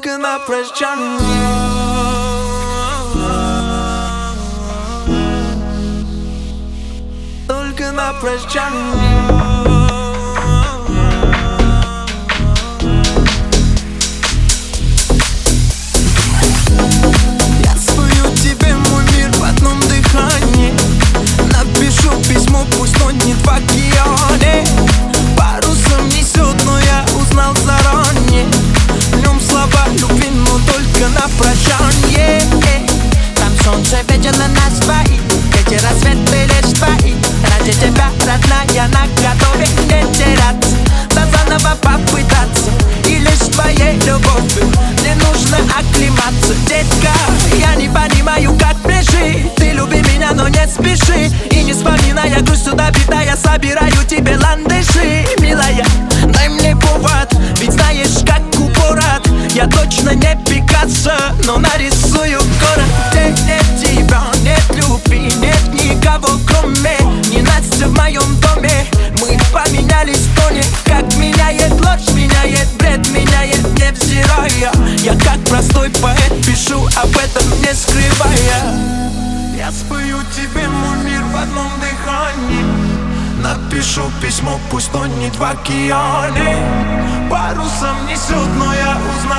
только на прощание. Только на прощание. Я спою тебе мой мир в одном дыхании. Напишу письмо, пусть тонет в океане. Парусом несет, но я узнал заранее. В нем слова любви, но только на прощание. Там солнце, ветер на нас двоих, эти рассветы лишь твои. Ради тебя, родная, наготове не теряться, да заново попытаться. И лишь твоей любовью мне нужно оклематься. Детка, я не понимаю, как мне жить. Ты люби меня, но не спеши. И не вспоминая грустью добитая, я собираю тебе ландыши. Милая, дай мне повод, ведь знаешь, как упорот. Я точно не Пикассо, но нарисую город, где нет тебя, нет любви, нет никого кроме. Ненастья в моем доме, мы поменялись в тоне. Как меняет ложь, меняет бред, меняет невзирая. Я как простой поэт пишу об этом не скрывая. Я спою тебе мой мир в одном дыхании. Напишу письмо, пусть тонет в океане. Парусом несет, но я узнал